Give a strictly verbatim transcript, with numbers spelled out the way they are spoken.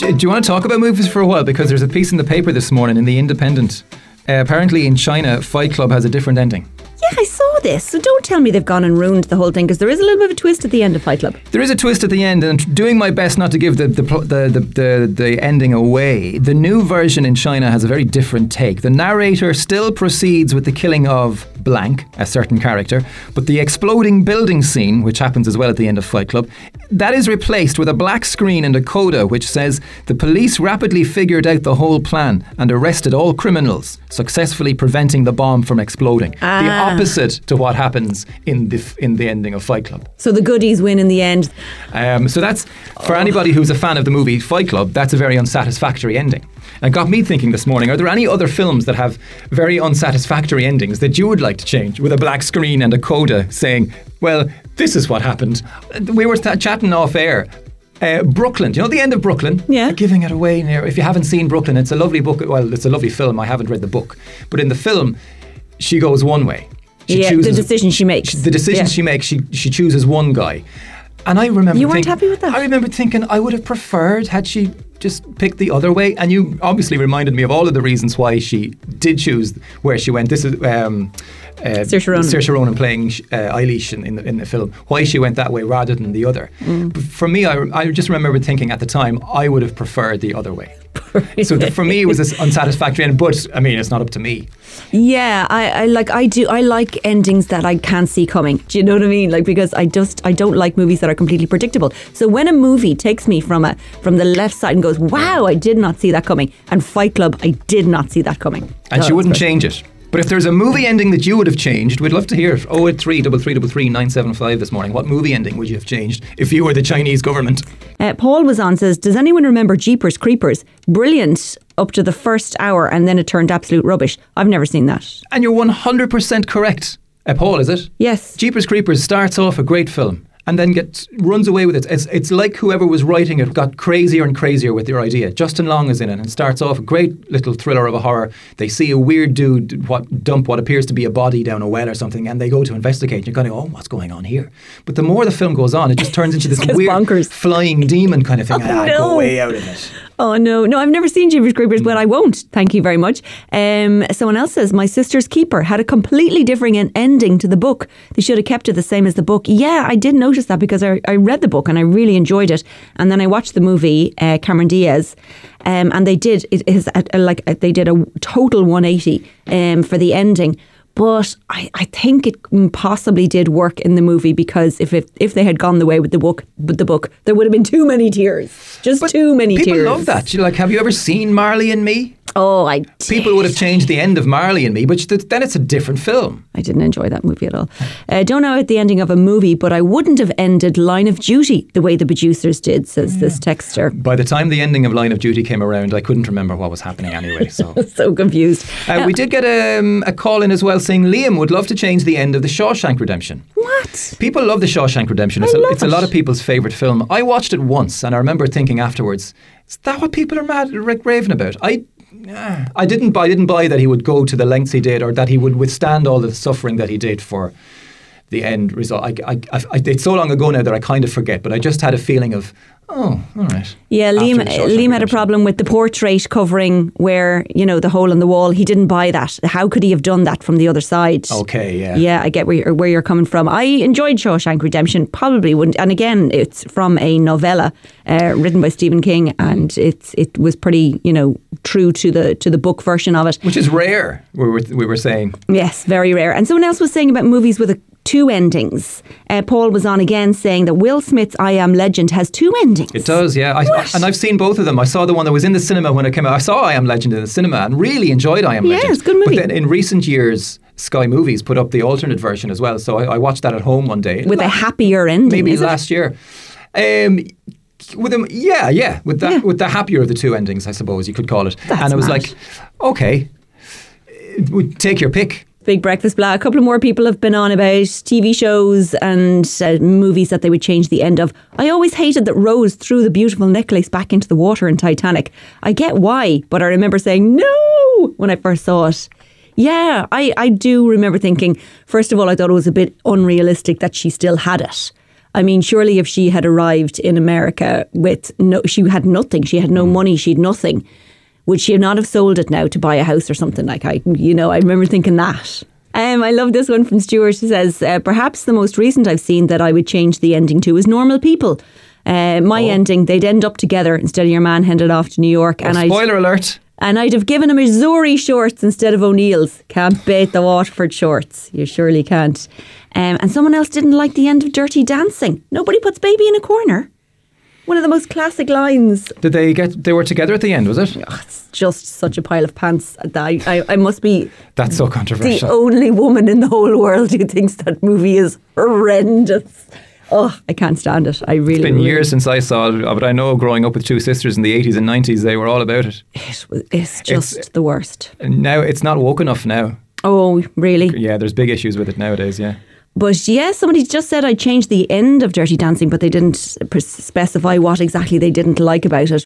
Do, do you want to talk about movies for a while? Because there's a piece in the paper this morning in The Independent. Uh, apparently in China, Fight Club has a different ending. Yeah, I saw this. So don't tell me they've gone and ruined the whole thing, because there is a little bit of a twist at the end of Fight Club. There is a twist at the end, and doing my best not to give the the, the, the, the, the ending away, the new version in China has a very different take. The narrator still proceeds with the killing of blank, a certain character, but the exploding building scene, which happens as well at the end of Fight Club, that is replaced with a black screen and a coda which says the police rapidly figured out the whole plan and arrested all criminals, successfully preventing the bomb from exploding. Ah. The opposite to what happens in the in the ending of Fight Club. So the goodies win in the end. Um, so that's, for anybody who's a fan of the movie Fight Club, that's a very unsatisfactory ending. And got me thinking this morning, are there any other films that have very unsatisfactory endings that you would like to change, with a black screen and a coda saying, well, this is what happened? We were t- chatting off air. Uh, Brooklyn, do you know the end of Brooklyn? Yeah. I'm giving it away now. If you haven't seen Brooklyn, it's a lovely book. Well, it's a lovely film. I haven't read the book. But in the film, she goes one way. She yeah, chooses, the decision she makes. The decisions yeah. she makes, she, she chooses one guy. And I remember You weren't think, happy with that? I remember thinking I would have preferred had she just picked the other way. And you obviously reminded me of all of the reasons why she did choose where she went. This is um, uh, Saoirse Ronan. Saoirse Ronan playing uh, Eilish in, in, the, in the film. Why she went that way rather than the other. Mm. But for me, I, I just remember thinking at the time I would have preferred the other way. So the, for me, it was this unsatisfactory end. But I mean, it's not up to me. Yeah, I, I like I do I like endings that I can't see coming. Do you know what I mean? Like, because I just I don't like movies that are completely predictable. So when a movie takes me from a from the left side and goes, wow, I did not see that coming, and Fight Club, I did not see that coming. And Oh, she wouldn't that's great. change it. But if there's a movie ending that you would have changed, we'd love to hear it. oh eight three, three three three three, nine seven five this morning. What movie ending would you have changed if you were the Chinese government? Uh, Paul was on, says, does anyone remember Jeepers Creepers? Brilliant up to the first hour, and then it turned absolute rubbish. I've never seen that. And you're one hundred percent correct. Uh, Paul, is it? Yes. Jeepers Creepers starts off a great film and then gets runs away with it. It's, it's like whoever was writing it got crazier and crazier with their idea. Justin Long is in it and starts off a great little thriller of a horror. They see a weird dude what dump what appears to be a body down a well or something, and they go to investigate. You're going, oh, what's going on here? But the more the film goes on, it just turns into this gets weird bonkers. flying demon kind of thing. Oh, ah, no. Go way out of it. Oh, no. No, I've never seen Jeepers Creepers, but I won't. Thank you very much. Um, someone else says, My Sister's Keeper had a completely different en- ending to the book. They should have kept it the same as the book. Yeah, I did notice that because I, I read the book and I really enjoyed it. And then I watched the movie, uh, Cameron Diaz, um, and they did, it is a, a, like a, they did a total one eighty um, for the ending. But I, I think it possibly did work in the movie, because if it, if they had gone the way with the book, with the book, there would have been too many tears, just But too many people tears. love that. You're like, have you ever seen Marley and Me? Oh, I did. People would have changed the end of Marley and Me, but th- then it's a different film. I didn't enjoy that movie at all. I uh, don't know at the ending of a movie, but I wouldn't have ended Line of Duty the way the producers did, says this texter. By the time the ending of Line of Duty came around, I couldn't remember what was happening anyway. So So confused. uh, we did get um, a call in as well saying Liam would love to change the end of The Shawshank Redemption. What? People love The Shawshank Redemption. It's, I a, love it's a it. lot of people's favourite film. I watched it once and I remember thinking afterwards, is that what people are mad at Rick Raven about? I uh, I didn't buy, I didn't buy that he would go to the lengths he did, or that he would withstand all the suffering that he did for the end result. I, I, I, I, it's so long ago now that I kind of forget, but I just had a feeling of, oh, all right. Yeah, After Liam, The Shawshank Liam had a Redemption. problem with the portrait covering where, you know, the hole in the wall. He didn't buy that. How could he have done that from the other side? Okay, yeah. Yeah, I get where you're, where you're coming from. I enjoyed Shawshank Redemption, probably wouldn't. And again, it's from a novella uh, written by Stephen King, and it's it was pretty, you know, true to the to the book version of it. Which is rare, we were, we were saying. Yes, very rare. And someone else was saying about movies with a, two endings. Uh, Paul was on again saying that Will Smith's I Am Legend has two endings. It does, yeah. I, What? and I've seen both of them. I saw the one that was in the cinema when it came out. I saw I Am Legend in the cinema and really enjoyed I Am Yeah, Legend. it's a good movie. But then in recent years, Sky Movies put up the alternate version as well. So I, I watched that at home one day. With a happier ending, Maybe is it? last year. Um, with them, yeah, yeah. With that, Yeah. with the happier of the two endings, I suppose you could call it. That's and it was mad. like, okay, uh, take your pick. Big Breakfast Blah. A couple of more people have been on about T V shows and uh, movies that they would change the end of. I always hated that Rose threw the beautiful necklace back into the water in Titanic. I get why, but I remember saying no when I first saw it. Yeah, I, I do remember thinking, first of all, I thought it was a bit unrealistic that she still had it. I mean, surely if she had arrived in America with no, she had nothing, she had no money, she had nothing, would she not have sold it now to buy a house or something? Like I, you know, I remember thinking that. Um, I love this one from Stuart. She says, uh, perhaps the most recent I've seen that I would change the ending to is Normal People. Uh, my oh. ending, they'd end up together instead of your man headed off to New York. Oh, and spoiler I'd, alert. And I'd have given him Missouri shorts instead of O'Neill's. Can't bait the Waterford shorts. You surely can't. Um, and someone else didn't like the end of Dirty Dancing. Nobody puts baby in a corner. One of the most classic lines. Did they get? They were together at the end, was it? Oh, it's just such a pile of pants. I, I, I must be. That's so controversial. The only woman in the whole world who thinks that movie is horrendous. Oh, I can't stand it. I really. It's been really, years since I saw it, but I know growing up with two sisters in the eighties and nineties, they were all about it. It was, it's just it's, the worst. Now it's not woke enough now. Oh, really? Yeah, there's big issues with it nowadays. Yeah. But yeah, somebody just said I'd change the end of Dirty Dancing, but they didn't specify what exactly they didn't like about it.